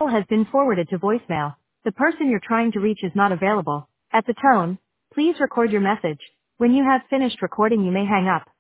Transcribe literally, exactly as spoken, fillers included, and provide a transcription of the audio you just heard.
call has been forwarded to voicemail. The person you're trying to reach is not available. At the tone, please record your message. When you have finished recording, you may hang up.